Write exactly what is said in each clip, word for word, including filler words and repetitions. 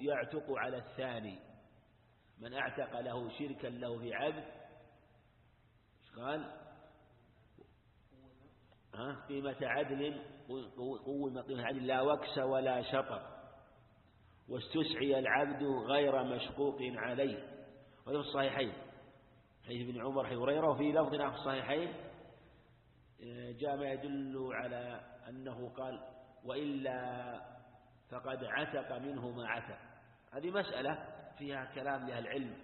يعتق على الثاني. من اعتق له شركا له في عبد ايش قال؟ ها قيمة عدل، قوم قيمة عدل لا وكس ولا شطر، واستسعي العبد غير مشقوق عليه. وهذا في الصحيحين حديث ابن عمر حديث هريرة. وفي لفظ في الصحيحين جاء ما يدل على أنه قال وإلا فقد عتق منه ما عتق. هذه مسألة فيها كلام لأهل العلم،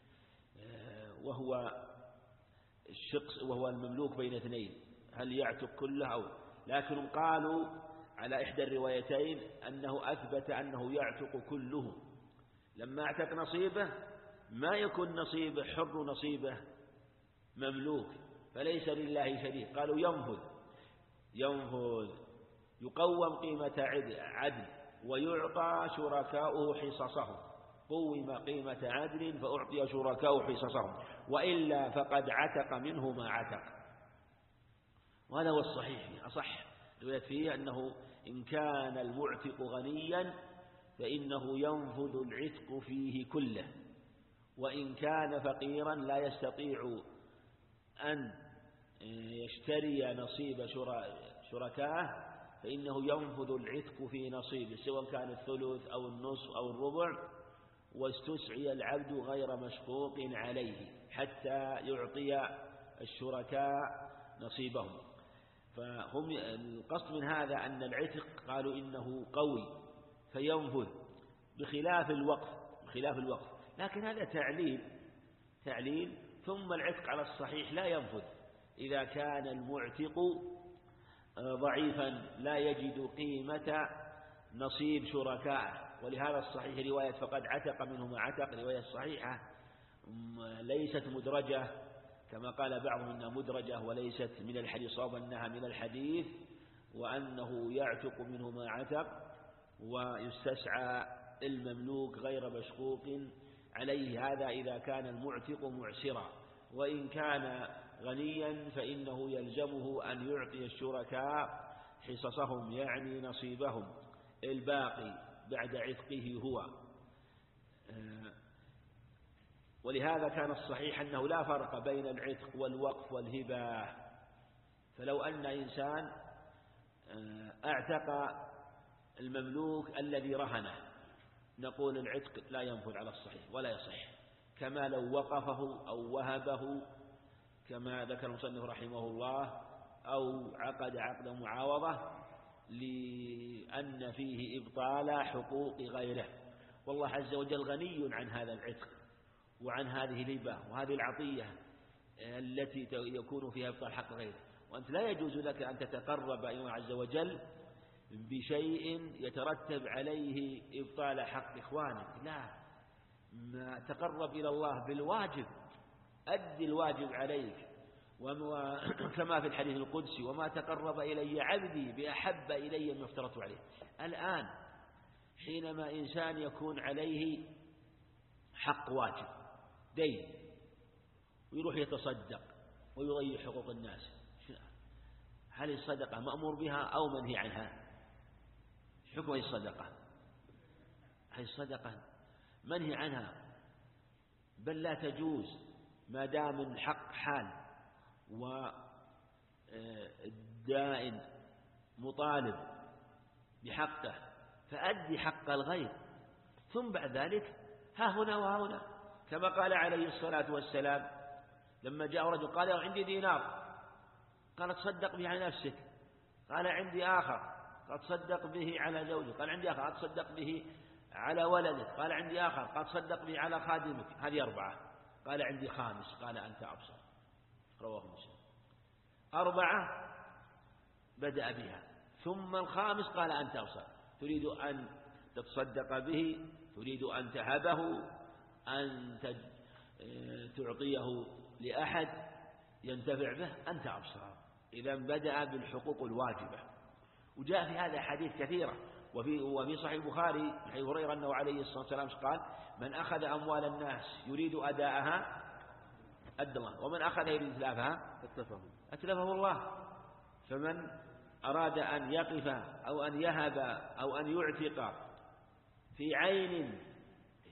وهو الشخص وهو المملوك بين اثنين، هل يعتق كله أو، لكن قالوا على إحدى الروايتين أنه أثبت أنه يعتق كله. لما اعتق نصيبه ما يكون نصيبه حر نصيبه مملوك، فليس لله شريك. قالوا ينفذ ينفذ يقوم قيمة عدل ويعطى شركاؤه حصصهم، قوم قيمة عدل فأعطي شركاؤه حصصهم، وإلا فقد عتق منه ما عتق. وهذا هو الصحيح أصح رواية فيه أنه إن كان المعتق غنيا فإنه ينفذ العتق فيه كله، وإن كان فقيرا لا يستطيع أن يشتري نصيب شركاه فإنه ينفذ العتق في نصيبه سواء كان الثلث أو النصف أو الربع، واستسعي العبد غير مشقوق عليه حتى يعطي الشركاء نصيبهم. فهم القصد من هذا أن العتق قالوا إنه قوي فينفذ بخلاف الوقف بخلاف الوقف لكن هذا تعليل تعليل ثم العتق على الصحيح لا ينفذ إذا كان المعتق ضعيفا لا يجد قيمة نصيب شركائه. ولهذا الصحيح رواية فقد عتق منه ما عتق رواية صحيحة ليست مدرجة كما قال بعضهم إنها مدرجة وليست من الحديث، صواب أنها من الحديث، وأنه يعتق منه ما عتق ويستسعى المملوك غير مشقوق عليه. هذا إذا كان المعتق معسرا، وإن كان غنيا فإنه يلزمه أن يعطي الشركاء حصصهم يعني نصيبهم الباقي بعد عتقه هو. ولهذا كان الصحيح أنه لا فرق بين العتق والوقف والهبة. فلو أن إنسان اعتق المملوك الذي رهنه نقول العتق لا ينفذ على الصحيح ولا يصح، كما لو وقفه أو وهبه كما ذكر المصنف رحمه الله، أو عقد عقد معاوضة لأن فيه إبطال حقوق غيره. والله عز وجل غني عن هذا العتق وعن هذه الهبة وهذه العطية التي يكون فيها إبطال حق غيره، وأنت لا يجوز لك أن تتقرب إلى الله عز وجل بشيء يترتب عليه إبطال حق إخوانك. لا، ما تقرب إلى الله بالواجب، أدي الواجب عليك، وكما في الحديث القدسي وما تقرب إلي عبدي بأحب إلي مما افترضت عليه. الآن حينما إنسان يكون عليه حق واجب دين ويروح يتصدق ويضيع حقوق الناس، هل الصدقة مأمور بها أو منهي عنها؟ حكم الصدقة، هل الصدقة منهي عنها بل لا تجوز ما دام الحق حال والدائن مطالب بحقه فأدي حق الغير، ثم بعد ذلك ها هنا وها هنا، كما قال عليه الصلاة والسلام لما جاء رجل قال عندي دينار، قال تصدق به على نفسك، قال عندي آخر، قال تصدق به على زوجك، قال عندي آخر، قال تصدق به على ولدك، قال عندي آخر، قال تصدق به على خادمك. هذه أربعة. قال عندي خامس، قال أنت أبصر. رواه مسلم. أربعة بدأ بها، ثم الخامس قال أنت أبصر. تريد أن تتصدق به، تريد أن تهبه، أن تعطيه لأحد ينتفع به، أنت أبصر. إذا بدأ بالحقوق الواجبة. وجاء في هذا حديث كثيرة، وفي, وفي صحيح البخاري حديث هريرة أنه عليه الصلاة والسلام قال من أخذ أموال الناس يريد أداءها أدى الله، ومن أخذ يريد إتلافها أتلفه الله. فمن أراد أن يقف أو أن يهب أو أن يعتق في عين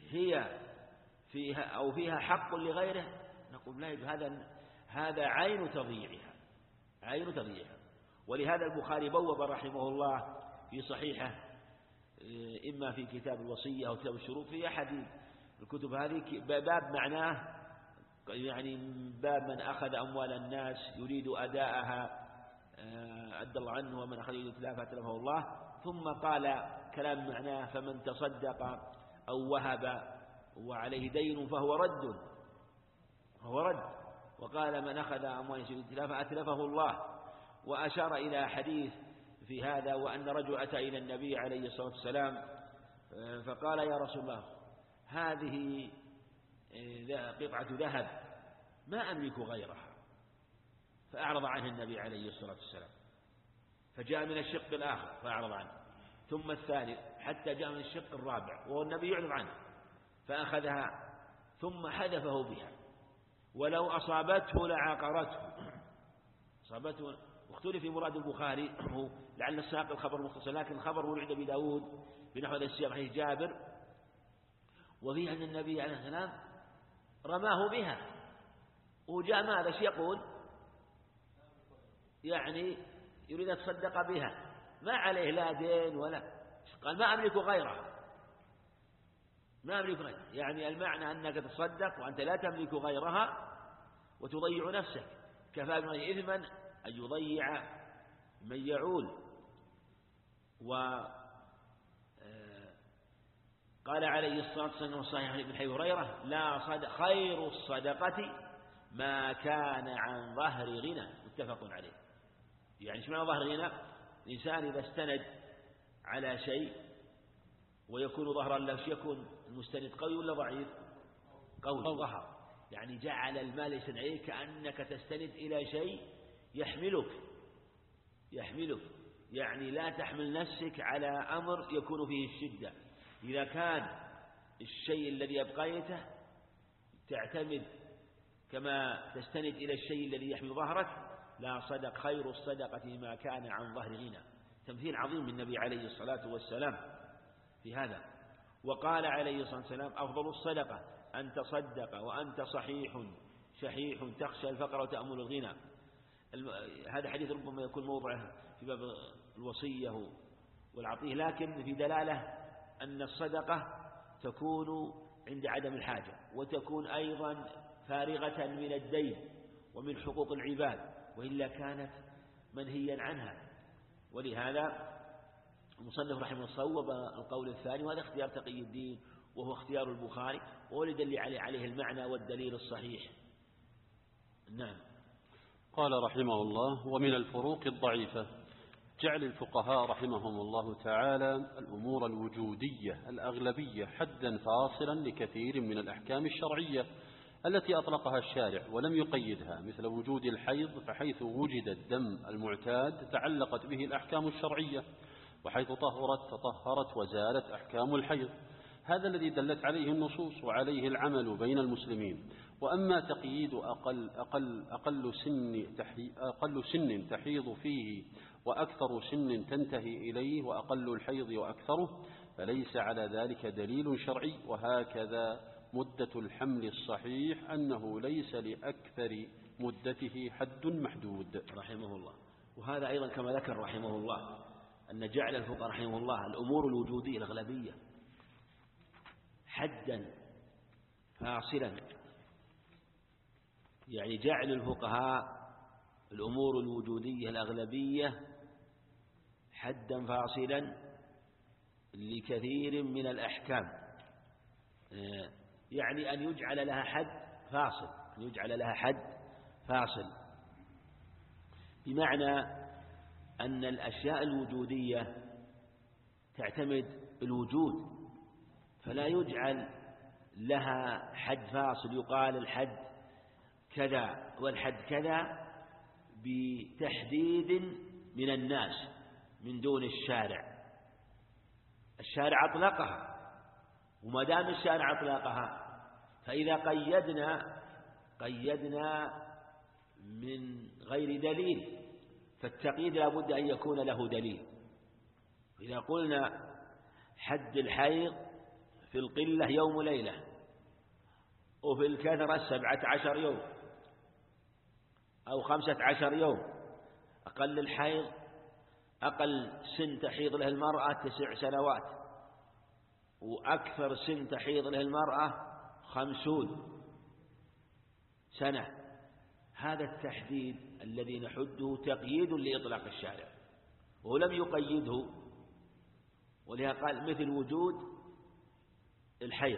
هي فيها أو فيها حق لغيره نقول لا يجوز، هذا هذا عين تضييعها، عين تضييعها. ولهذا البخاري بوب رحمه الله في صحيحه إما في كتاب الوصية أو كتاب الشروط في أحد الكتب هذه باب معناه يعني باب من أخذ أموال الناس يريد أداءها أدى الله عنه، ومن أخذ يريد إتلافها أتلفه الله. ثم قال كلام معناه فمن تصدق أو وهب وعليه دين فهو رد فهو رد وقال من أخذ أموال يريد إتلافها أتلفه الله. وأشار إلى حديث في هذا، وأن رجل أتى إلى النبي عليه الصلاة والسلام فقال يا رسول الله هذه قطعة ذهب ما أملك غيرها، فأعرض عنه النبي عليه الصلاة والسلام. فجاء من الشق الآخر فأعرض عنه، ثم الثالث، حتى جاء من الشق الرابع والنبي يعرض عنه فأخذها ثم حذفه بها، ولو أصابته لعقرته أصابته. واختلف في مراد البخاري هو لعل الساق الخبر مختصر، لكن الخبر ورد بداود بنحو هذا السياق حديث جابر، وفيه أن النبي عليه السلام رماه بها. وجاء ماذا يقول يعني يريد أن تصدق بها، ما عليه لا دين ولا، قال ما أملك غيرها، ما أملك غيرها، يعني المعنى أنك تصدق وأنت لا تملك غيرها وتضيع نفسك، كفى بالمرء إثما أن يضيع من يعول. وقال عليه الصلاة والسلام صحيح ابن أبي هريرة لا صدق خير الصدقة ما كان عن ظهر غنى، متفق عليه. يعني ايش معنى ظهر غنى؟ الإنسان إذا استند على شيء ويكون ظهرا له، يكون المستند قوي ولا ضعيف؟ قوي ظهر، يعني جعل المال يستند عليه كأنك تستند إلى شيء يحملك يحملك يعني لا تحمل نفسك على أمر يكون فيه الشدة. إذا كان الشيء الذي أبقيته تعتمد كما تستند إلى الشيء الذي يحمل ظهرك، لا صدق خير الصدقة ما كان عن ظهر غنى. تمثيل عظيم من النبي عليه الصلاة والسلام في هذا. وقال عليه الصلاة والسلام أفضل الصدقة أن تصدق وأنت صحيح شحيح تخشى الفقر وتأمل الغنى. هذا حديث ربما يكون موضعه في باب الوصية والعطية، لكن في دلالة أن الصدقة تكون عند عدم الحاجة، وتكون أيضا فارغة من الدين ومن حقوق العباد، وإلا كانت منهيا عنها. ولهذا المصنف رحمه الله صوب القول الثاني، وهذا اختيار تقي الدين وهو اختيار البخاري، وهو يدل عليه المعنى والدليل الصحيح. نعم. قال رحمه الله ومن الفروق الضعيفة جعل الفقهاء رحمهم الله تعالى الأمور الوجودية الأغلبية حدا فاصلا لكثير من الأحكام الشرعية التي أطلقها الشارع ولم يقيدها، مثل وجود الحيض، فحيث وجد الدم المعتاد تعلقت به الأحكام الشرعية، وحيث طهرت تطهرت وزالت أحكام الحيض. هذا الذي دلت عليه النصوص وعليه العمل بين المسلمين. وأما تقييد أقل, أقل, أقل, سن تحي أقل سن تحيض فيه وأكثر سن تنتهي إليه وأقل الحيض وأكثره، فليس على ذلك دليل شرعي. وهكذا مدة الحمل الصحيح أنه ليس لأكثر مدته حد محدود رحمه الله. وهذا أيضا كما ذكر رحمه الله أن جعل الفقهاء رحمه الله الأمور الوجودية الأغلبية حدا فاصلا، يعني جعل الفقهاء الأمور الوجودية الأغلبية حدا فاصلا لكثير من الأحكام، يعني أن يجعل لها حد فاصل أن يجعل لها حد فاصل بمعنى أن الأشياء الوجودية تعتمد الوجود، فلا يجعل لها حد فاصل يقال الحد كذا والحد كذا بتحديد من الناس من دون الشارع. الشارع أطلقها، وما دام الشارع أطلقها فإذا قيدنا قيدنا من غير دليل، فالتقييد لا بد أن يكون له دليل. إذا قلنا حد الحيض في القلة يوم ليلة، وفي الكثرة سبعة عشر يوم أو خمسة عشر يوم. أقل الحيض أقل سن تحيض له المرأة تسع سنوات، وأكثر سن تحيض له المرأة خمسون سنة. هذا التحديد الذي نحده تقييد لإطلاق الشارع، ولم يقيده، ولهذا قال مثل وجود الحيض،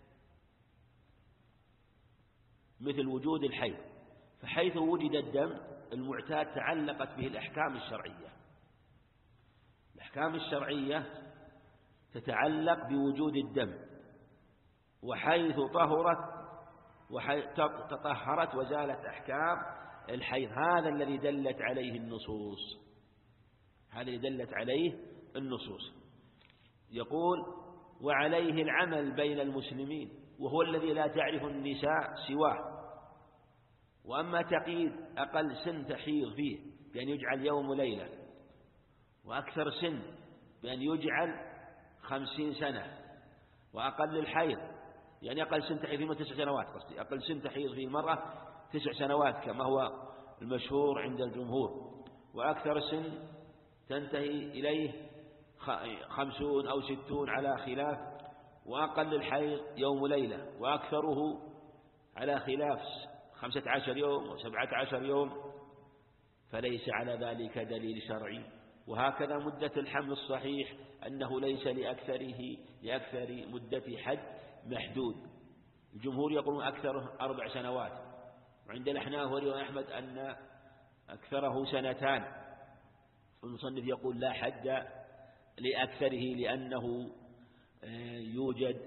مثل وجود الحيض. فحيث وجد الدم المعتاد تعلقت به الأحكام الشرعية. الأحكام الشرعية تتعلق بوجود الدم، وحيث طهرت وحيث تطهرت وزالت أحكام الحيض. هذا الذي دلت عليه النصوص، هذا الذي دلت عليه النصوص. يقول وعليه العمل بين المسلمين، وهو الذي لا تعرف النساء سواه. وأما تقييد أقل سن تحيض فيه بأن يجعل يوم ليلة، وأكثر سن بأن يجعل خمسين سنة، وأقل الحيض يعني أقل سن تحيض فيه تسع سنوات، قصدي أقل سن تحيض فيه المرأة تسع سنوات كما هو المشهور عند الجمهور، وأكثر سن تنتهي إليه خمسون أو ستون على خلاف، وأقل الحيض يوم ليلة، وأكثره على خلاف خمسة عشر يوم وسبعة عشر يوم، فليس على ذلك دليل شرعي. وهكذا مدة الحمل الصحيح أنه ليس لأكثره لأكثر مدة حد محدود. الجمهور يقولون أكثره أربع سنوات، وعند الأحناف ورواية أحمد أن أكثره سنتان. المصنف يقول لا حد لأكثره لأنه يوجد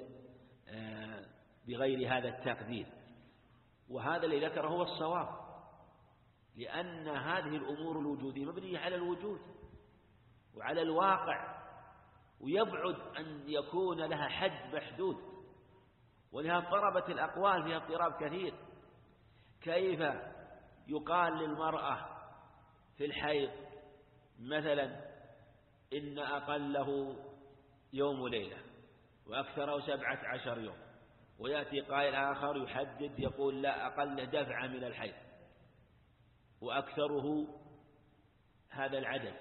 بغير هذا التقدير. وهذا اللي ذكره هو الصواب، لأن هذه الأمور الوجودية مبنية على الوجود وعلى الواقع، ويبعد أن يكون لها حد محدود، ولها اضطربت الأقوال فيها اضطراب كثير. كيف يقال للمرأة في الحيض مثلا إن أقله يوم ليلة وأكثره سبعة عشر يوم، ويأتي قائل آخر يحدد يقول لا أقل دفعة من الحيض وأكثره هذا العدد.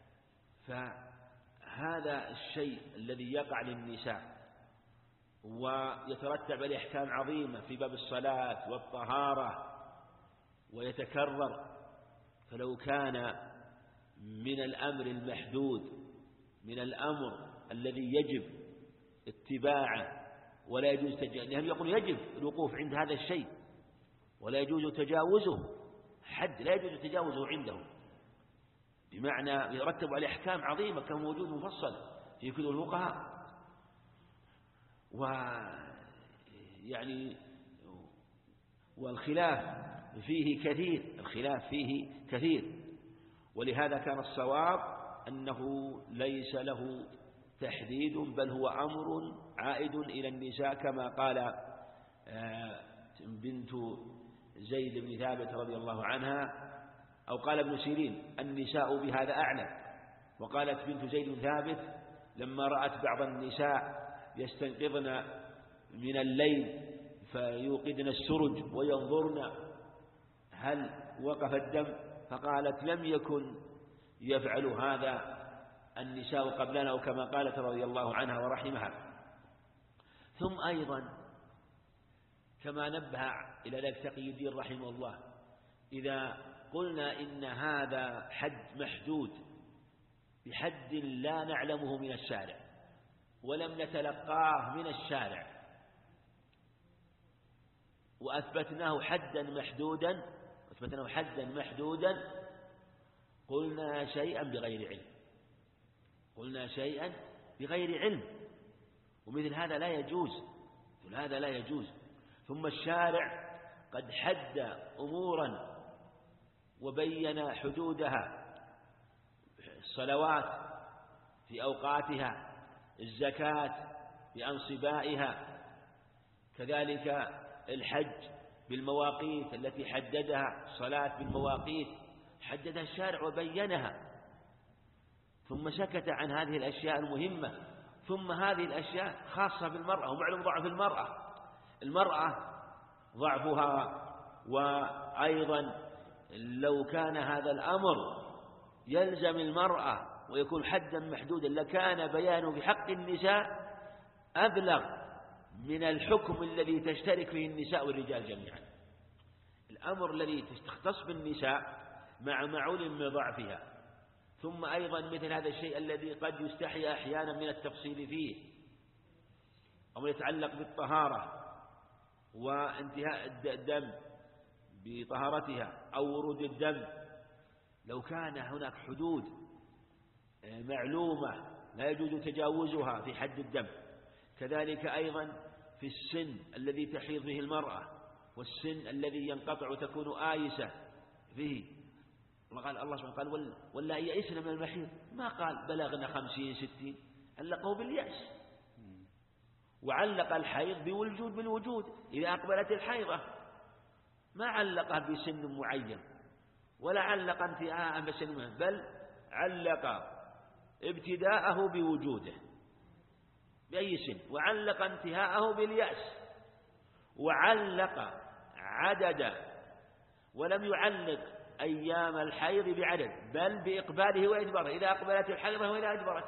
فهذا الشيء الذي يقع للنساء ويترتب عليه أحكام عظيمة في باب الصلاة والطهارة ويتكرر، فلو كان من الأمر المحدود، من الأمر الذي يجب اتباعه ولا يجوز تجاوزه، يقول يجب الوقوف عند هذا الشيء ولا يجوز تجاوزه، حد لا يجوز تجاوزه عندهم، بمعنى يرتب عليه أحكام عظيمة كما موجود مفصل في كتب الفقهاء. ويعني والخلاف فيه كثير، الخلاف فيه كثير، ولهذا كان الصواب أنه ليس له تحديد، بل هو أمر عائد إلى النساء، كما قال بنت زيد بن ثابت رضي الله عنها، أو قال ابن سيرين النساء بهذا أعلم. وقالت بنت زيد بن ثابت لما رأت بعض النساء يستنقضن من الليل فيوقدن السرج وينظرن هل وقف الدم، فقالت لم يكن يفعل هذا النساء قبلنا، وكما قالت رضي الله عنها ورحمها. ثم أيضا كما نبه إلى ذلك تقي الدين رحمه الله، إذا قلنا إن هذا حد محدود بحد لا نعلمه من الشارع ولم نتلقاه من الشارع وأثبتناه حدا محدودا أثبتناه حدا محدودا قلنا شيئا بغير علم قلنا شيئا بغير علم ومثل هذا لا يجوز مثل هذا لا يجوز. ثم الشارع قد حد أمورا وبين حدودها، الصلوات في أوقاتها، الزكاة بأنصبائها، كذلك الحج بالمواقيت التي حددها، الصلاة بالمواقيت حددها الشارع وبينها، ثم سكت عن هذه الأشياء المهمة ثم هذه الأشياء خاصة بالمرأة، ومعلوم ضعف المرأة. المرأة ضعفها، وأيضا لو كان هذا الأمر يلزم المرأة ويكون حدا محدودا لكان بيانه بحق النساء أبلغ من الحكم الذي تشترك فيه النساء والرجال جميعا. الأمر الذي تختص بالنساء مع معول من ضعفها. ثم أيضا مثل هذا الشيء الذي قد يستحي أحيانا من التفصيل فيه، أو يتعلق بالطهارة وانتهاء الدم بطهارتها أو ورود الدم، لو كان هناك حدود معلومة لا يجوز تجاوزها في حد الدم. كذلك أيضا في السن الذي تحيض به المرأة، والسن الذي ينقطع وتكون آيسة فيه. قال الله سبحانه قال ولا يئسن من المحيض، ما قال بلغنا خمسين ستين، علقه باليأس، وعلق الحيض بالوجود بالوجود إذا أقبلت الحيضة، ما علق بسن معين ولا علق انتهاء بسن معين، بل علق ابتداءه بوجوده بأي سن، وعلق انتهاءه باليأس، وعلق عدد، ولم يعلق أيام الحيض بعدد بل بإقباله وإدباره، إذا أقبلت الحيضة وإذا أدبرت.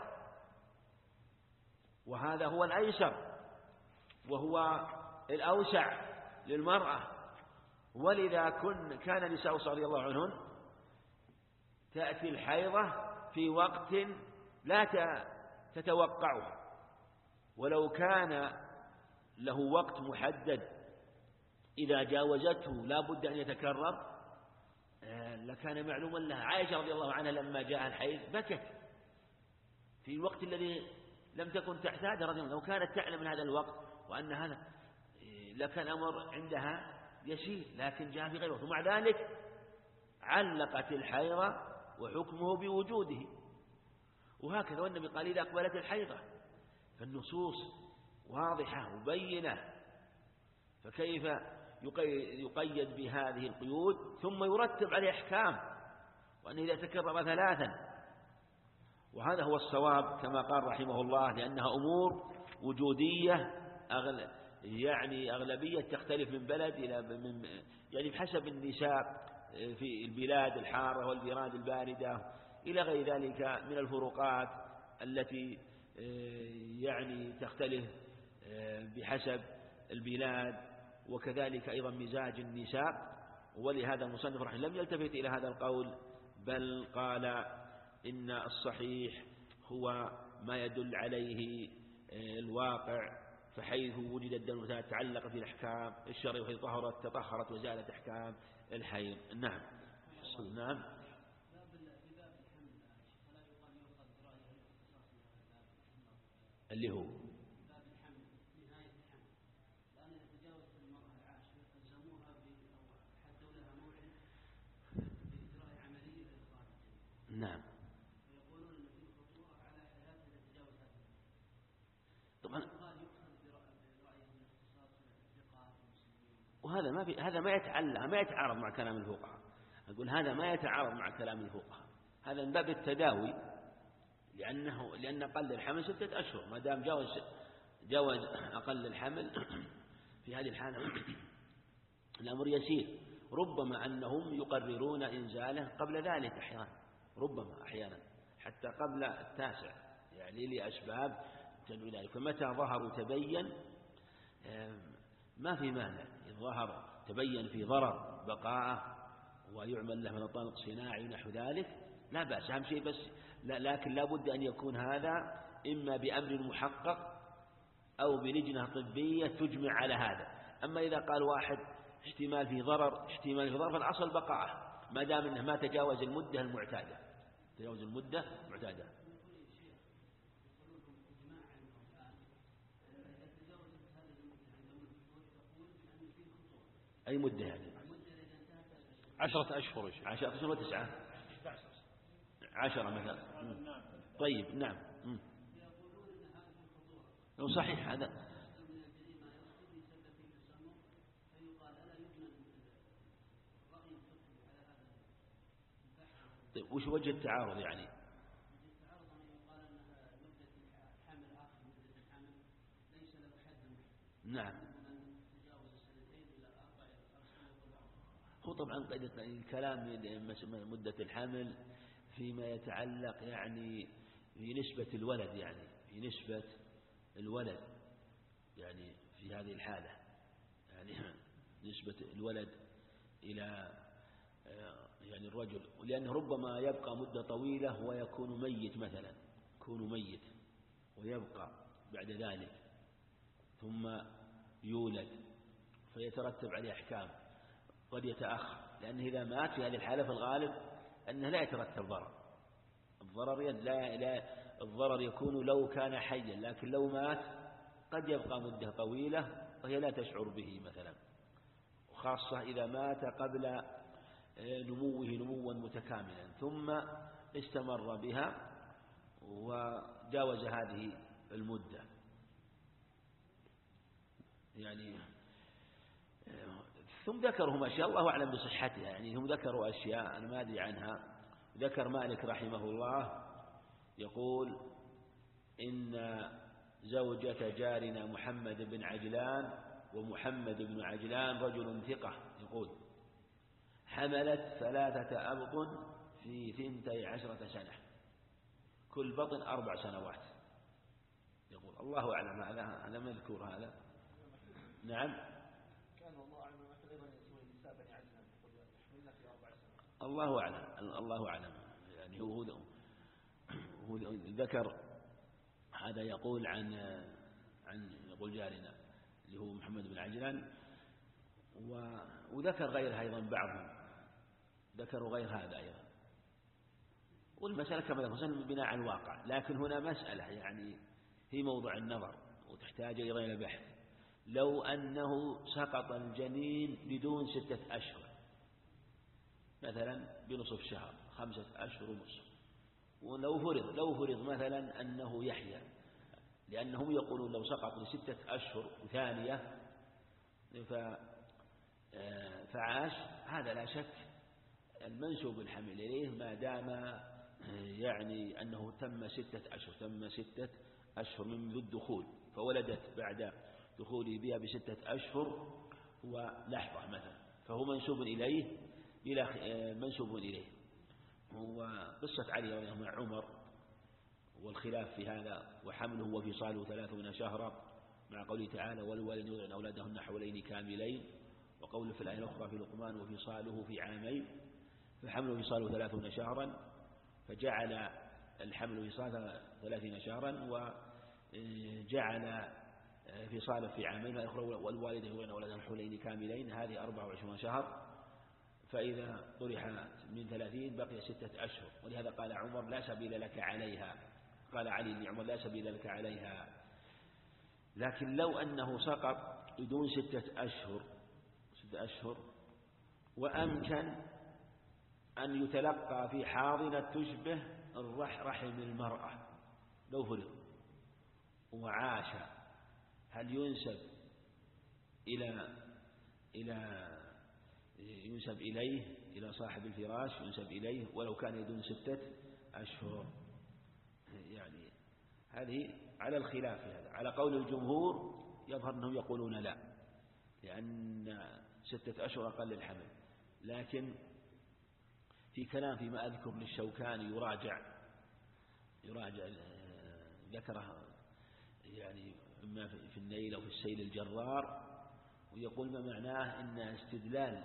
وهذا هو الأيسر وهو الأوسع للمرأة. ولذا كن كان نساء رضي الله عنهن تأتي الحيضة في وقت لا تتوقعه، ولو كان له وقت محدد إذا جاوزته لا بد أن يتكرر لكان معلوما لها. عائشة رضي الله عنها لما جاء الحيض بكت في الوقت الذي لم تكن تعتاد رضي الله، لو كانت تعلم من هذا الوقت وأن هذا لكان أمر عندها يسير، لكن جاء في غير وقت، ومع ذلك علقت الحيضة وحكمه بوجوده. وهكذا والنبي قال إذا أقبلت الحيضة، فالنصوص واضحة مبينة، فكيف يقيد بهذه القيود ثم يرتب عليه أحكام، وأنه إذا تكرر ثلاثا. وهذا هو الصواب كما قال رحمه الله، لأنها أمور وجودية أغل... يعني أغلبية تختلف من بلد إلى من... يعني بحسب النساء في البلاد الحارة والبلاد الباردة إلى غير ذلك من الفروقات التي يعني تختلف بحسب البلاد، وكذلك أيضا مزاج النساء. ولهذا المصنف رحمه الله لم يلتفت إلى هذا القول، بل قال إن الصحيح هو ما يدل عليه الواقع، فحيث وجد الدم تعلق في الأحكام الشرعية، وحيث طهرت تطهرت وزالت أحكام الحيض. نعم نعم. اللي هو نعم. طبعا وهذا ما في هذا ما يتعلق ما يتعارض مع كلام الفقهاء. أقول هذا ما يتعارض مع كلام الفقهاء، هذا من باب التداوي، لأنه لأن أقل الحمل ستة أشهر، ما دام جاوز جاوز أقل الحمل في هذه الحالة الأمر يسير. ربما أنهم يقررون إنزاله قبل ذلك أحيانا، ربما أحيانا حتى قبل التاسع، يعني لأسباب تدعو ذلك. فمتى ظهر وتبين ما في مانع، إذ ظهر تبين في ضرر بقاءه ويعمل له من طلق صناعي ونحو ذلك لا بأس، أهم شيء بس لا، لكن لا بد أن يكون هذا إما بأمر محقق أو بلجنة طبية تجمع على هذا. أما إذا قال واحد احتمال في ضرر احتمال في ضرر فالأصل بقاءه ما دام أنه ما تجاوز المدة المعتادة، تجاوز المدة المعتادة. أي مدة هذه؟ عشرة أشهر. عشرة أشهر وتسعة عشرة مثلا. طيب نعم. صحيح هذا. طيب وش وجه التعارض يعني؟ نعم. هو طبعا الكلام مدة الحمل فيما يتعلق يعني في نسبة الولد، يعني في نسبة الولد يعني في هذه الحالة، يعني نسبة الولد إلى يعني الرجل، لأنه ربما يبقى مدة طويلة ويكون ميت مثلا، يكون ميت ويبقى بعد ذلك ثم يولد فيترتب عليه أحكام، قد يتأخر، لأنه إذا مات في هذه الحالة في الغالب أنه لا يترتب ضرر، الضرر لا لا الضرر يكون لو كان حيا، لكن لو مات قد يبقى مدة طويلة وهي لا تشعر به مثلا، وخاصة إذا مات قبل نموه نموا متكاملا ثم استمر بها وجاوز هذه المدة. يعني ثم ذكرهم أشياء الله أعلم بصحتها، يعني هم ذكروا أشياء أنا ما أدري عنها. ذكر مالك رحمه الله يقول إن زوجة جارنا محمد بن عجلان، ومحمد بن عجلان رجل ثقة، يقول حملت ثلاثة أبطن في ثنتي عشرة سنة، كل بطن أربع سنوات. يقول الله أعلم، هذا هذا مذكور هذا. نعم. كان الله أعلم مثل أيضا يسوي النساء بني عجلان يحملن في أربع سنوات. الله أعلم، الله أعلم. يعني هو هو ذكر هذا يقول عن عن يقول جارنا اللي هو محمد بن عجلان، وذكر غير أيضا بعضهم ذكروا غير هذا أيضا، والمسألة كما ذكرنا بناء على الواقع، لكن هنا مسألة يعني هي موضوع النظر وتحتاج إلى غير بحث. لو أنه سقط الجنين بدون ستة أشهر مثلا بنصف شهر، خمسة أشهر ونصف، ولو فرض لو فرض مثلا أنه يحيى، لأنهم يقولون لو سقط لستة أشهر ثانية فعاش، هذا لا شك المنسوب الحمل إليه ما دام يعني أنه تم ستة أشهر تم ستة أشهر منذ الدخول، فولدت بعد دخوله بها بستة أشهر ولحظة مثلا، فهو منسوب إليه إلى منسوب إليه. هو قصة علي رضي الله عنه عمر والخلاف في هذا، وحمله وفصاله ثلاثون شهرا، مع قوله تعالى والوالد يرضعن أولادهن حولين كاملين، وقوله في الآية الأخرى في لقمان وفصاله في عامين، فحمله وفصاله ثلاثون شهرا، فجعل الحمل وفصاله ثلاثين شهرا وجعل فصاله في عامين، والوالد يرضعن أولادهن حولين كاملين، هذه أربعة وعشرون شهر، فإذا طرح من ثلاثين بقي ستة أشهر، ولهذا قال عمر لا سبيل لك عليها، قال علي لعمر لا سبيل لك عليها. لكن لو أنه سقط بدون ستة أشهر ستة أشهر وأمكن أن يتلقى في حاضنة تشبه رحم المرأة، لو فرض وعاش، هل ينسب إلى إلى ينسب إليه إلى صاحب الفراش، ينسب إليه ولو كان يدون ستة أشهر؟ يعني هذه على الخلاف هذا. على قول الجمهور يظهر أنهم يقولون لا، لأن ستة أشهر أقل الحمل، لكن في كلام فيما أذكر للشوكاني يراجع يراجع ذكره يعني إما في النيل أو في السيل الجرار، ويقول ما معناه أن استدلال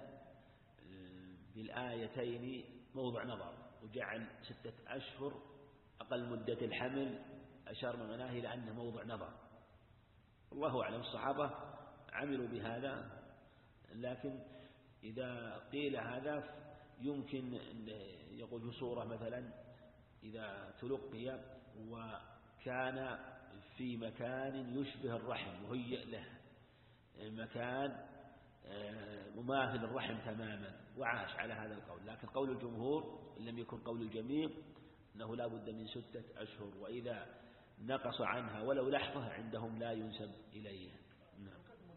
بالآيتين موضع نظر، وجعل ستة أشهر أقل مدة الحمل أشار ما معناه إلى أنه موضع نظر، الله أعلم. الصحابة عملوا بهذا، لكن إذا قيل هذا يمكن أن يقول في صورة مثلا إذا تلقي وكان في مكان يشبه الرحم وهيئ له مكان مماثل الرحم تماما وعاش على هذا القول، لكن قول الجمهور إن لم يكن قول الجميع أنه لا بد من ستة أشهر، وإذا نقص عنها ولو لحظة عندهم لا ينسب إليه. نعم.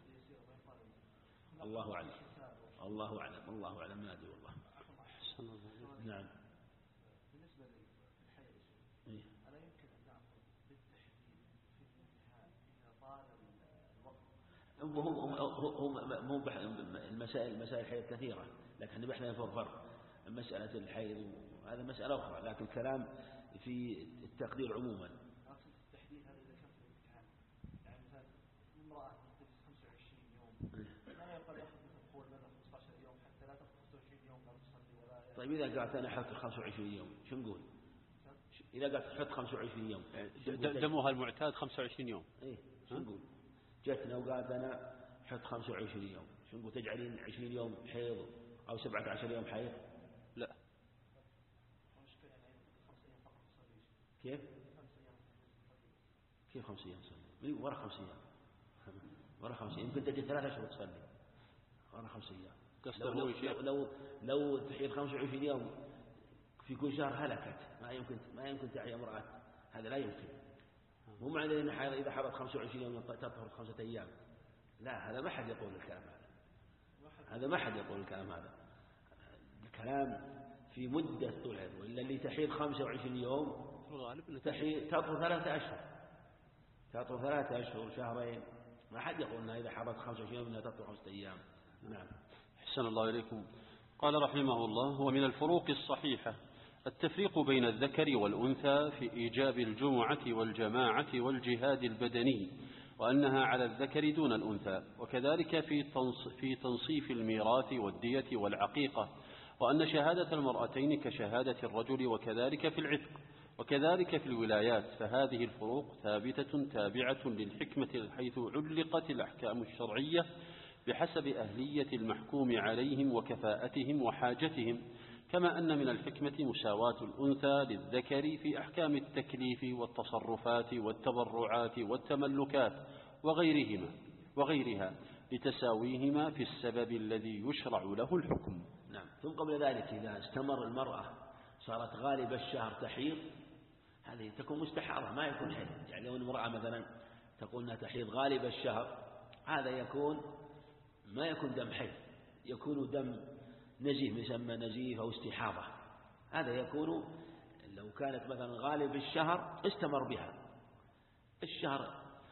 الله أعلم الله أعلم الله أعلم ما أدري والله. نعم. بالنسبة للحيض إيه؟ ألا يمكن أن نأخذ بالتحديد في الانتهاء إذا طال الوقت؟ هو هو هو مو المسائل المسائل الحيض كثيرة، لكن نحن نفرق مسألة الحيض وهذا مسألة أخرى، لكن الكلام في التقدير عموما. أقصد التحديد هذا إذا كان في الامتحان، يعني مثلا امرأة تجلس خمسة وعشرين يوم، لا يقبل يأخذ مثل قول مدى خمسة عشر يوم حتى لا تأخذ خمسة وعشرين يوم لا تصلي ولا. طيب إذا قالت أنا أحط خمسة وعشرين يوم شو نقول؟ إذا قالت حط خمسة وعشرين يوم دمها المعتاد خمسة وعشرين يوم. إيه شو نقول؟ جتنا وقالت أنا حط خمسة وعشرين يوم، شو نقول؟ تجعلين عشرين يوم حيض أو سبعة عشر يوم حيض؟ لا. كيف؟ كيف خمس أيام تصلي؟ ورا خمس أيام. ورا خمس أيام يمكن تجي ثلاثة أشهر تصلي. ورا خمس أيام. لو لو, لو لو لو تحيض خمسة وعشرين يوم في كل شهر هلكت، ما يمكن ما يمكن تعي امرأة، هذا لا يمكن. مو معنى أن إذا حضرت خمسة وعشرين يوم تطهر خمسة أيام. لا، هذا ما حد يقول الكلام هذا. هذا ما حد يقول الكلام هذا. الكلام في مدة طلعت، وإلا اللي تحيض خمسة وعشرين يوم تحيض تطهر ثلاثة أشهر. تطهر ثلاثة أشهر شهرين، ما حد يقول أنها إذا حضرت خمسة وعشرين يوم أنها تطهر خمسة أيام. نعم. أحسن الله إليكم. قال رحمه الله: ومن الفروق الصحيحة التفريق بين الذكر والأنثى في إيجاب الجمعة والجماعة والجهاد البدني، وأنها على الذكر دون الأنثى، وكذلك في تنصيف الميراث والدية والعقيقة، وأن شهادة المرأتين كشهادة الرجل، وكذلك في العتق، وكذلك في الولايات. فهذه الفروق ثابتة تابعة للحكمة، حيث علقت الأحكام الشرعية بحسب أهلية المحكوم عليهم وكفاءتهم وحاجتهم، كما أن من الحكمة مساواة الأنثى للذكر في أحكام التكليف والتصرفات والتبرعات والتملكات وغيرهما وغيرها، لتساويهما في السبب الذي يشرع له الحكم. نعم. ثم قبل ذلك إذا استمر المرأة صارت غالب الشهر تحيض، هذه تكون مستحارة، ما يكون حيض. يعني لو المرأة مثلا تقول أنها تحيض غالب الشهر، هذا يكون ما يكون دم حيض، يكون دم نزيف، يسمى نزيف أو استحاضة. هذا يكون لو كانت مثلا غالب الشهر استمر بها الشهر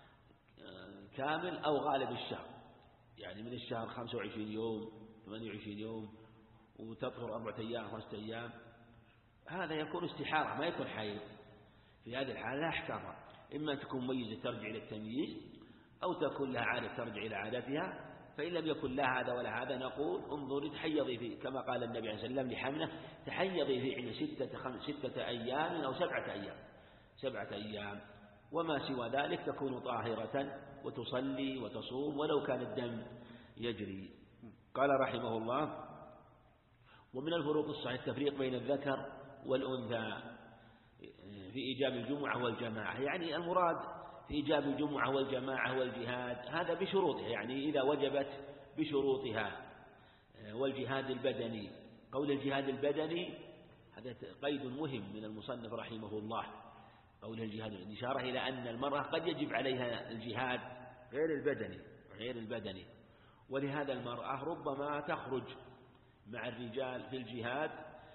كامل أو غالب الشهر، يعني من الشهر خمسة وعشرين يوم ثمانية وعشرين يوم وتطهر أربعة أيام خمسة أيام، هذا يكون استحارة ما يكون حيض. في هذه الحالة لا أحكامها، إما أن تكون ميزة ترجع إلى التمييز، أو تكون لها عادة ترجع إلى عادتها. فإن لم يكن لا هذا ولا هذا نقول انظري تحيضي فيه، كما قال النبي عليه الصلاة والسلام لحمنة: تحيضي فيه عند ستة, خمس ستة أيام أو سبعة أيام سبعة أيام وما سوى ذلك تكون طاهرة وتصلي وتصوم ولو كان الدم يجري. قال رحمه الله: ومن الفروق الصحيح التفريق بين الذكر والأنثى في إيجاب الجمعة والجماعة. يعني المراد في إيجاب الجمعة والجماعة والجهاد هذا بشروطها، يعني إذا وجبت بشروطها. والجهاد البدني، قول الجهاد البدني هذا قيد مهم من المصنف رحمه الله. قول الجهاد الإشارة إلى أن المرأة قد يجب عليها الجهاد غير البدني غير البدني ولهذا المرأة ربما تخرج مع الرجال في الجهاد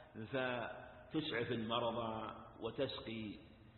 فتسعف المرضى وتسقي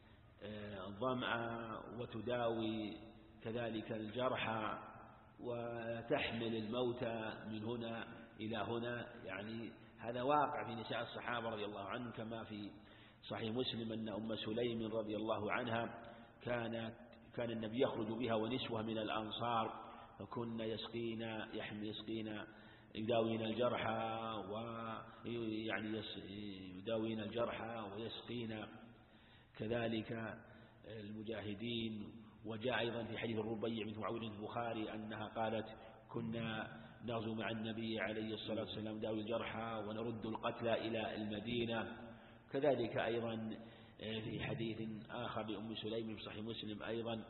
الظمأ وتداوي كذلك الجرحى وتحمل الموتى من هنا إلى هنا. يعني هذا واقع في نساء الصحابة رضي الله عنهم، كما في صحيح مسلم أن أم سليم رضي الله عنها كانت كان النبي يخرج بها ونسوة من الأنصار، فكن يسقين يحمل يسقين يداوين الجرحى ويعني يداوين الجرحى ويسقين كذلك المجاهدين. وجاء أيضا في حديث الربيع بنت معاوية البخاري أنها قالت: كنا نغزو مع النبي عليه الصلاة والسلام داوي الجرحى ونرد القتلى إلى المدينة. كذلك أيضا في حديث آخر لأم سليم في صحيح مسلم أيضا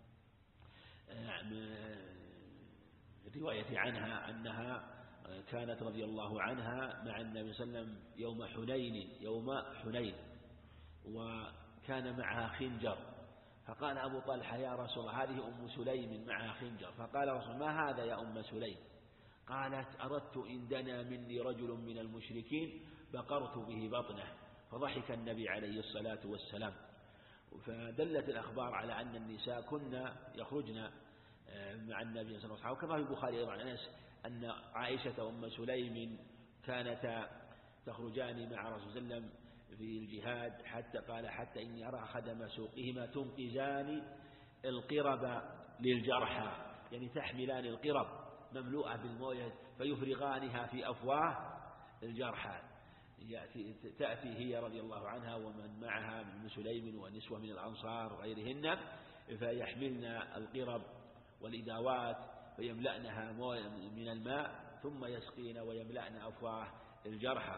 رواية عنها أنها كانت رضي الله عنها مع النبي صلى الله عليه وسلم يوم حنين يوم حنين وكان معها خنجر، فقال أبو طلحة: يا رسول الله هذه أم سليم معها خنجر. فقال رسول: ما هذا يا أم سليم؟ قالت: أردت إن دنا مني رجل من المشركين بقرت به بطنه. فضحك النبي عليه الصلاة والسلام. فدلت الأخبار على أن النساء كنا يخرجن مع النبي صلى الله عليه وسلم. كما في البخاري أيضا عن أنس أن عائشة وأم سليم كانتا تخرجان مع رسول الله صلى الله عليه وسلم في الجهاد، حتى قال حتى إني أرى خدم سوقهما تنقذان القرب للجرحى، يعني تحملان القرب مملوءة بالمويه فيفرغانها في أفواه الجرحى. تأتي هي رضي الله عنها ومن معها من سليم ونسوة من الأنصار غيرهن فيحملن القرب والإداوات فيملأنها من الماء ثم يسقين ويملأن أفواه الجرحى.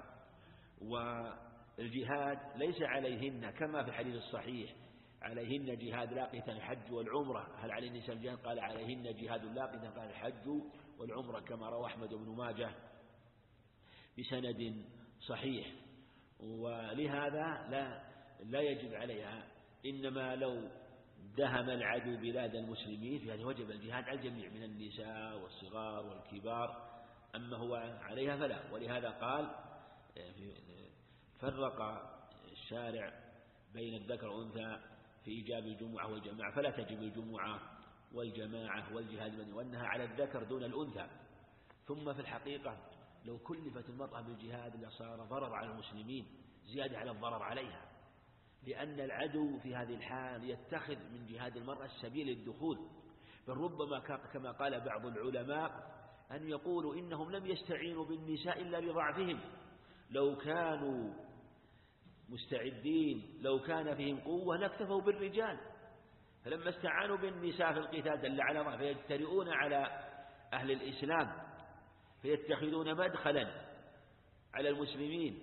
والجهاد ليس عليهن كما في الحديث الصحيح عليهن جهاد لا قتال الحج والعمرة. هل على النساء جهاد؟ قال عليهن جهاد لا قتال قال الحج والعمرة، كما روى أحمد بن ماجه بسند صحيح. ولهذا لا لا يجب عليها، إنما لو دهم العدو بلاد المسلمين في هذا وجب الجهاد على الجميع من النساء والصغار والكبار، أما هو عليها فلا. ولهذا قال فرق الشارع بين الذكر والأنثى في إيجاب الجمعة والجماعة، فلا تجب الجمعة والجماعة والجهاد وأنها على الذكر دون الأنثى. ثم في الحقيقة لو كلفت المرأة بالجهاد لصار ضرر على المسلمين زيادة على الضرر عليها، لأن العدو في هذه الحال يتخذ من جهاد المرأة سبيل الدخول، بل ربما كما قال بعض العلماء أن يقولوا إنهم لم يستعينوا بالنساء إلا لضعفهم، لو كانوا مستعدين لو كان فيهم قوة لاكتفوا بالرجال، فلما استعانوا بالنساء في القتال دل على ضعف، فيجترئون على أهل الإسلام فيتخذون مدخلا على المسلمين.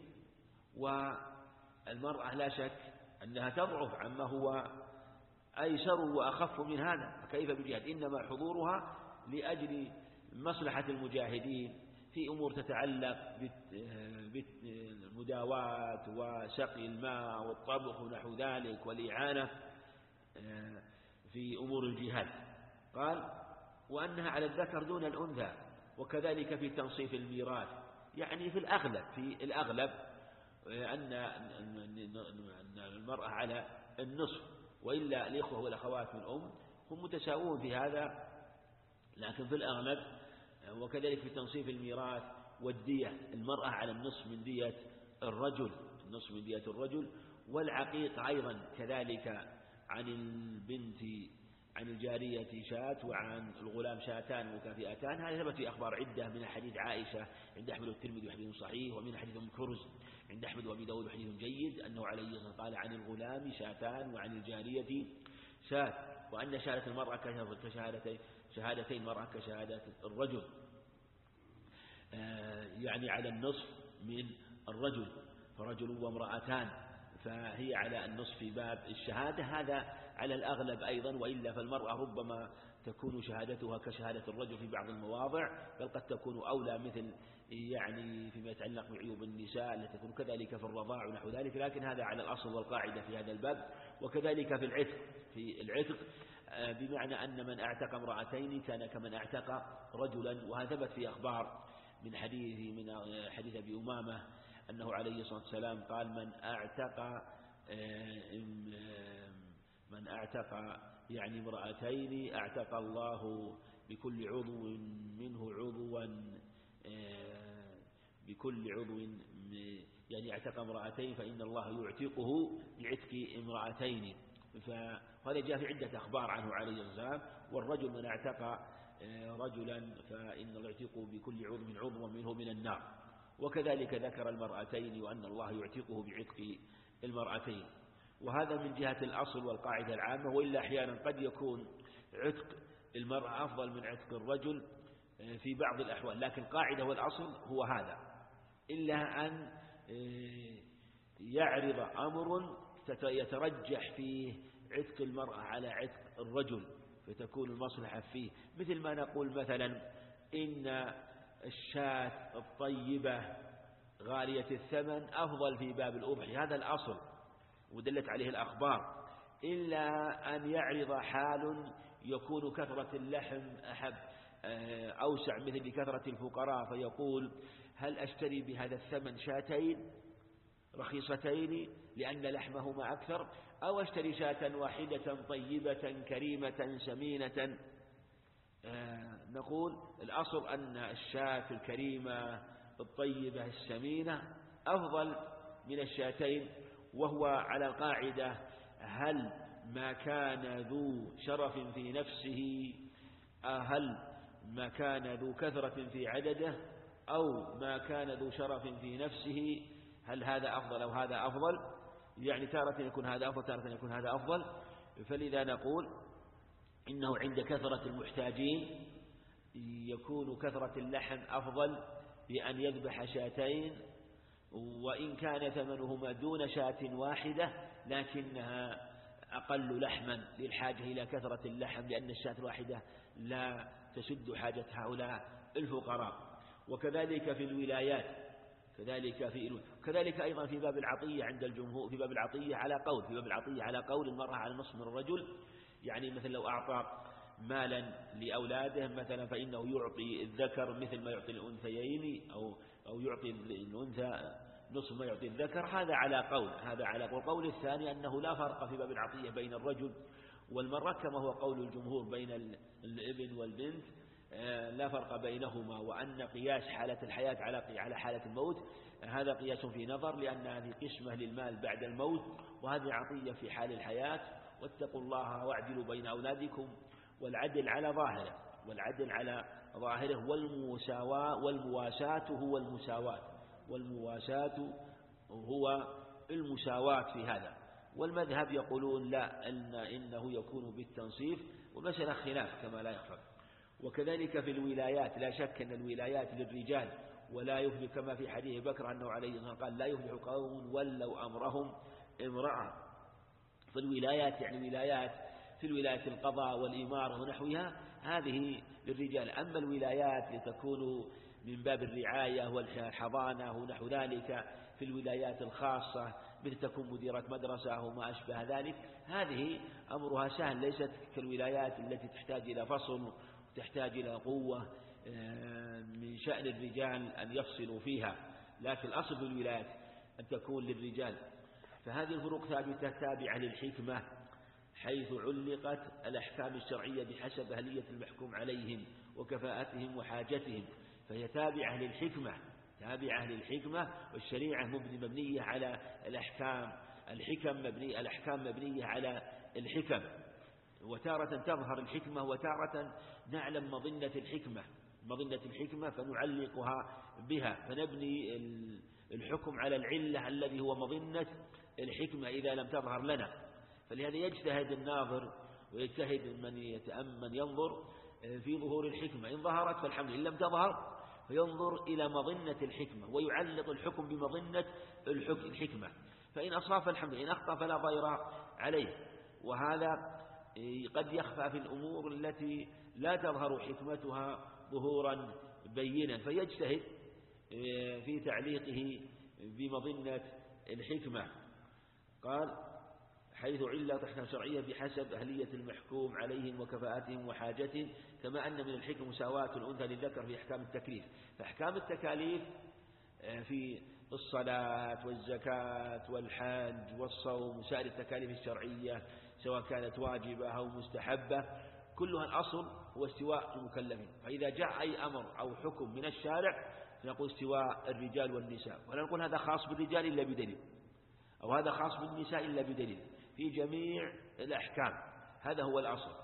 والمرأة لا شك أنها تضعف عما هو أيسر وأخف من هذا، فكيف بالجهاد؟ إنما حضورها لأجل مصلحة المجاهدين في أمور تتعلق بالمداواة وسقي الماء والطبخ ونحو ذلك والإعانة في أمور الجهاد. قال وأنها على الذكر دون الأنثى، وكذلك في تنصيف الميراث، يعني في الأغلب في الأغلب أن المرأة على النصف، وإلا الإخوة والأخوات من أم هم متساوون في هذا، لكن في الأغلب. وكذلك في تنصيف الميراث والدية، المرأة على النصف من دية الرجل، النصف من دية الرجل. والعقيق أيضا كذلك عن البنت عن الجارية شاة وعن الغلام شاتان مكافئتان. هذا ثبت في أخبار عدة من حديث عائشة عند أحمد والترمذي وحديث صحيح، ومن حديث أم كرز عند أحمد وأبي داود وحديث جيد أنه عليه الصلاة والسلام قال عن الغلام شاتان وعن الجارية شاة، وأن شهادة المرأة كشهادتين شهادتي المرأة كشهادة الرجل، يعني على النصف من الرجل، فرجل وامرأتان فهي على النصف في باب الشهادة. هذا على الأغلب أيضا، وإلا فالمرأة ربما تكون شهادتها كشهادة الرجل في بعض المواضع، بل قد تكون أولى، مثل يعني فيما يتعلق بعيوب النساء التي تكون كذلك في الرضاع ونحو ذلك، لكن هذا على الأصل والقاعدة في هذا الباب. وكذلك في العتق في العتق بمعنى أن من اعتق امرأتين كان كمن اعتق رجلا. وهذا ثبت في أخبار من حديث من حديث أبي أمامة أنه عليه الصلاة والسلام قال من اعتق من اعتق يعني امرأتين اعتق الله بكل عضو منه عضوا بكل عضو، يعني اعتق امرأتين فإن الله يعتقه بعتق امرأتين. فهذا جاء في عدة أخبار عنه عليه الصلاة والسلام. والرجل من اعتق رجلا فإن الله يعتقه بكل عضو من عضو منه من النار. وكذلك ذكر المرأتين وأن الله يعتقه بعتق المرأتين. وهذا من جهة الأصل والقاعدة العامة، وإلا أحيانا قد يكون عتق المرأة أفضل من عتق الرجل في بعض الأحوال، لكن القاعدة والأصل هو هذا، إلا أن يعرض أمر يترجح فيه عتق المرأة على عتق الرجل فتكون المصلحة فيه، مثل ما نقول مثلا إن الشاة الطيبة غالية الثمن أفضل في باب الأضحية، هذا الأصل ودلت عليه الأخبار، إلا أن يعرض حال يكون كثرة اللحم أحب أوسع، مثل كثرة الفقراء، فيقول هل أشتري بهذا الثمن شاتين رخيصتين لأن لحمهما أكثر، أو أشتري شاة واحدة طيبة كريمة سمينة آه نقول الأصل أن الشاة الكريمة الطيبة السمينة أفضل من الشاتين، وهو على القاعدة: هل ما كان ذو شرف في نفسه، هل ما كان ذو كثرة في عدده، أو ما كان ذو شرف في نفسه، هل هذا أفضل أو هذا أفضل؟ يعني تارة يكون هذا أفضل، تارة يكون هذا أفضل. فلذا نقول إنه عند كثرة المحتاجين يكون كثرة اللحم أفضل بأن يذبح شاتين، وإن كان ثمنهما دون شاة واحدة لكنها أقل لحما للحاجة إلى كثرة اللحم، لأن الشاة الواحدة لا تسد حاجة هؤلاء الفقراء. وكذلك في الولايات، كذلك في كذلك أيضا في باب العطية عند الجمهور، في باب العطية على قول في باب العطية على قول المرأة على نصف من الرجل. يعني مثل لو أعطى مالا لأولاده مثلا فإنه يعطي الذكر مثل ما يعطي الأنثيين، أو أو يعطي الأنثى نصف ما يعطي الذكر. هذا على قول هذا على قول القول الثاني أنه لا فرق في باب العطية بين الرجل والمرأة، كما هو قول الجمهور بين الابن والبنت لا فرق بينهما، وأن قياس حالة الحياة على على حالة الموت هذا قياس في نظر، لأن هذه قسمة للمال بعد الموت، وهذه عطية في حال الحياة. واتقوا الله واعدلوا بين أولادكم، والعدل على ظاهره والعدل على ظاهره والمساواة والمواساة هو المساواة والمواساة هو المساواة في هذا. والمذهب يقولون لا، إن إنه يكون بالتنصيف، ومسألة خلاف كما لا يخفى. وكذلك في الولايات لا شك أن الولايات للرجال، ولا يفلح كما في حديث بكر أنه عليه الصلاة والسلام قال: لا يفلح قوم ولوا أمرهم امرأة. فالولايات يعني ولايات في الولاية القضاء والإمارة ونحوها هذه للرجال. أما الولايات لتكون من باب الرعاية والحضانة ونحو ذلك في الولايات الخاصة، مثل تكون مديرة مدرسة وما أشبه ذلك، هذه أمرها سهل، ليست كالولايات التي تحتاج إلى فصل وتحتاج إلى قوة من شأن الرجال أن يفصلوا فيها. لكن الأصل في الولايات أن تكون للرجال. فهذه الفروق ثابتة تابعة للحكمة، حيث علقت الأحكام الشرعية بحسب أهلية المحكوم عليهم وكفاءتهم وحاجتهم، فهي تابعة للحكمة تابعة للحكمة والشريعة مبنية على الأحكام، الحكم مبنية الأحكام مبنية على الحكم. وتارة تظهر الحكمة وتارة نعلم مظنة الحكمة مظنة الحكمة فنعلقها بها، فنبني الحكم على العلة الذي هو مظنة الحكمة إذا لم تظهر لنا. فلهذا يجتهد الناظر ويجتهد من يتأمن ينظر في ظهور الحكمة، إن ظهرت فالحمد لله، إن لم تظهر فينظر إلى مظنة الحكمة ويعلق الحكم بمظنة الحكمة، فإن أصاب فالحمد لله، إن أخطأ فلا ضير عليه. وهذا قد يخفى في الأمور التي لا تظهر حكمتها ظهورا بينا، فيجتهد في تعليقه بمظنة الحكمة. قال: حيث علة تحت شرعية بحسب أهلية المحكوم عليهم وكفاءتهم وحاجتهم، كما أن من الحكم مساواة الأنثى للذكر في أحكام التكليف. فأحكام التكاليف في الصلاة والزكاة والحج والصوم وسائر التكاليف الشرعية سواء كانت واجبة أو مستحبة كلها الأصل هو استواء المكلفين. فإذا جاء أي أمر أو حكم من الشارع فنقول استواء الرجال والنساء، ولا نقول هذا خاص بالرجال إلا بدليل، أو هذا خاص بالنساء إلا بدليل، في جميع الأحكام هذا هو الأصل.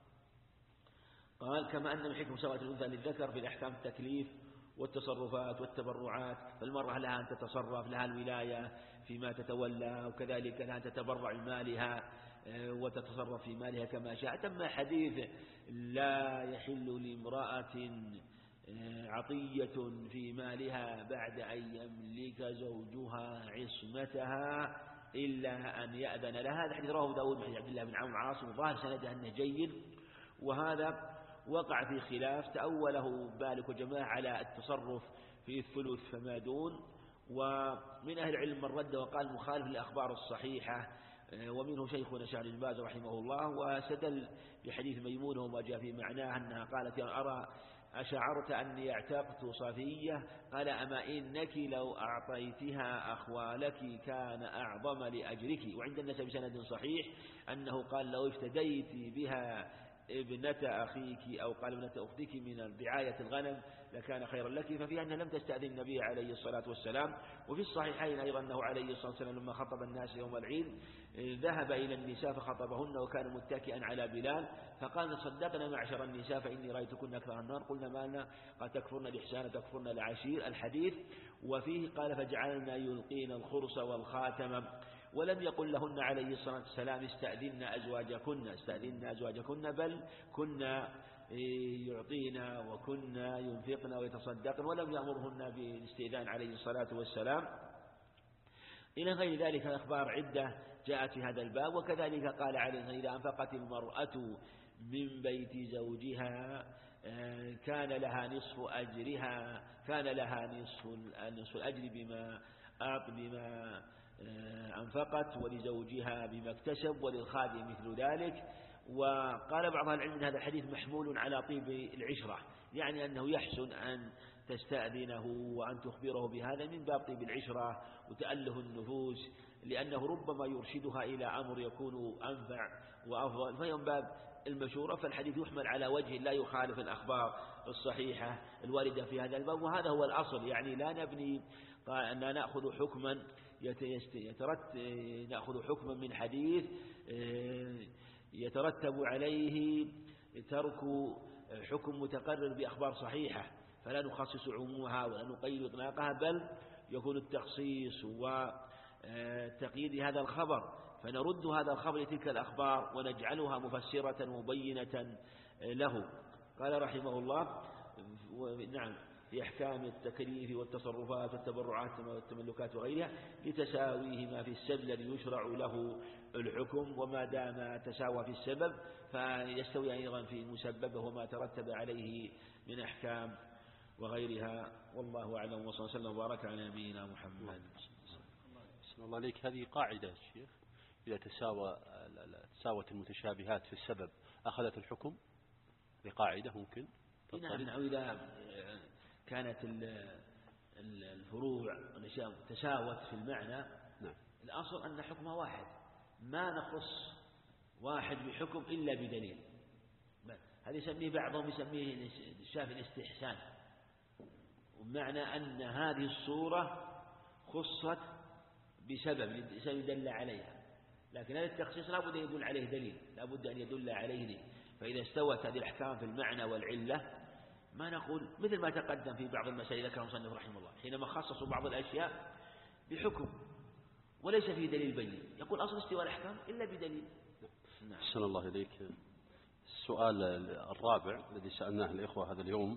قال: كما أن من حكم مساواة الأنثى للذكر في الأحكام التكليف والتصرفات والتبرعات، فالمرأة لها أن تتصرف، لها الولاية فيما تتولى، وكذلك لها أن تتبرع بمالها وتتصرف في مالها كما شاء. تم حديث: لا يحل لامرأة عطية في مالها بعد أن يملك زوجها عصمتها إلا أن يأذن لها. هذا حديث رواه داود بن عبد الله بن عمرو عاصم، وظاهر سنده أنه جيد. وهذا وقع في خلاف تأوله بالك وجماعة على التصرف في الثلث فما دون، ومن أهل العلم من رد وقال مخالف للأخبار الصحيحة، ومنه شيخنا شعر بن باز رحمه الله، وسدل بحديث ميمونة وما جاء في معناه أنها قالت: أرى أشعرت أني اعتقت صفية؟ قال: أما إنك لو أعطيتها أخوالك كان أعظم لأجرك. وعند الناس بسند صحيح أنه قال: لو افتديت بها ابنة أخيك أو قال ابنة أختك من رعاية الغنم لكان خيرا لك، ففي أنها لم تستأذن النبي عليه الصلاة والسلام. وفي الصحيحين أيضا أنه عليه الصلاة والسلام لما خطب الناس يوم العيد ذهب إلى النساء فخطبهن وكان متكئا على بلال، فقال تصدقنا معشر النساء فإني رأيتكن أكثر النار، قلنا ما لنا قد تكفرن الإحسان تكفرن العشير الحديث. وفيه قال فجعلنا يلقين الخرص والخاتم، ولم يقل لهن عليه الصلاة والسلام استأذن أزواجكن استأذن أزواجكن بل كنا يعطينا وكنا ينفقنا ويتصدقن، ولم يأمرهن بالاستئذان عليه الصلاة والسلام. إلى غير ذلك الأخبار عدة جاءت في هذا الباب. وكذلك قال عليه إذا أنفقت المرأة من بيت زوجها كان لها نصف أجرها كان لها نصف نصف الأجر بما أعط بما أنفقت، ولزوجها بما اكتسب، وللخادم مثل ذلك. وقال بعض العلم أن هذا الحديث محمول على طيب العشرة، يعني أنه يحسن أن تستأذنه وأن تخبره بهذا من باب طيب العشرة وتأله النفوس، لأنه ربما يرشدها إلى أمر يكون أنفع وأفضل، فيوم باب المشورة. فالحديث يحمل على وجه لا يخالف الأخبار الصحيحة الواردة في هذا الباب، وهذا هو الأصل. يعني لا نبني أن نأخذ حكما يترتب نأخذ حكما من حديث يترتب عليه ترك حكم متقرر بأخبار صحيحة، فلا نخصص عمومها ولا نقيد إطلاقها، بل يكون التخصيص وتقييد هذا الخبر، فنرد هذا الخبر لتلك الأخبار ونجعلها مفسرة مبينة له. قال رحمه الله نعم في أحكام التكليف والتصرفات والتبرعات والتملكات وغيرها لتساويهما في السبب الذي يشرع له الحكم، وما دام تساوى في السبب فيستوي أيضا في المسبب وما ترتب عليه من أحكام وغيرها. والله أعلم، وصلى الله وسلم وبارك على نبينا محمد. بسم الله عليك. هذه قاعدة الشيخ، إذا تساوى تساوت المتشابهات في السبب أخذت الحكم، هذه قاعدة ممكن نعم. إذا كانت الفروع والأشياء تساوت في المعنى نعم. الأصل أن حكمها واحد، ما نخص واحد بحكم إلا بدليل. هذا يسميه بعضهم يسميه الشافعي الاستحسان، ومعنى أن هذه الصورة خصت بسبب سبب دل عليها، لكن هذا التخصيص لا بد أن يدل عليه دليل، لا بد أن يدل عليه دليل. فإذا استوت هذه الأحكام في المعنى والعلة ما نقول مثل ما تقدم في بعض المسائل ذكر المصنف رحمه الله حينما خصصوا بعض الأشياء بحكم وليس فيه دليل بين، يقول أصل استواء الأحكام إلا بدليل. نعم. أحسن الله إليك. السؤال الرابع الذي سألناه الإخوة هذا اليوم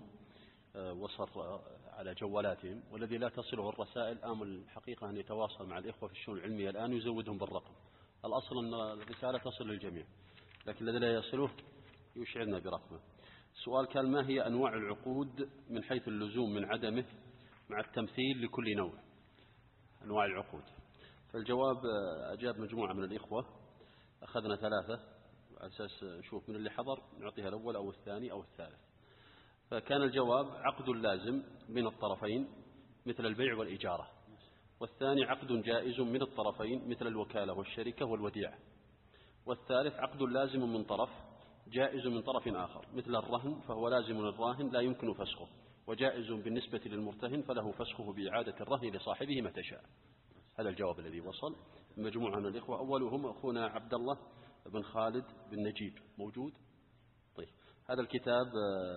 وصل على جوالاتهم، والذي لا تصله الرسائل آمل الحقيقة أن يتواصل مع الإخوة في الشؤون العلمية الآن ويزودهم بالرقم. الأصل أن الرسالة تصل للجميع، لكن الذي لا يصله يشعرنا برقمه. السؤال كان: ما هي أنواع العقود من حيث اللزوم من عدمه مع التمثيل لكل نوع؟ أنواع العقود. فالجواب أجاب مجموعة من الإخوة، أخذنا ثلاثة على أساس نشوف من اللي حضر نعطيها الأول أو الثاني أو الثالث. فكان الجواب: عقد لازم من الطرفين مثل البيع والإجارة، والثاني عقد جائز من الطرفين مثل الوكالة والشركة والوديعة، والثالث عقد لازم من طرف جائز من طرف آخر مثل الرهن، فهو لازم للراهن لا يمكن فسخه، وجائز بالنسبة للمرتهن فله فسخه بإعادة الرهن لصاحبه متى شاء. هذا الجواب الذي وصل مجموعة من الإخوة. أولهم أخونا عبد الله بن خالد بن نجيب، موجود؟ طيب. هذا الكتاب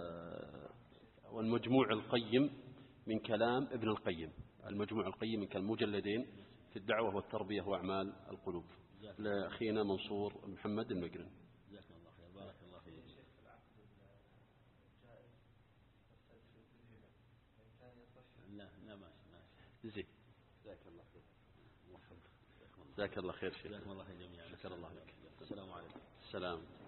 والمجموع القيم من كلام ابن القيم، المجموع القيم من كلام مجلدين في الدعوة والتربية وأعمال القلوب، لأخينا منصور محمد المقرن. جزاك الله خير، بارك الله فيك. لا لا ماشي ماشي زين. جزاك الله خير. جزاك الله خير شيخ. جزاكم الله خير جميعا. شكر الله لك. السلام عليكم. السلام.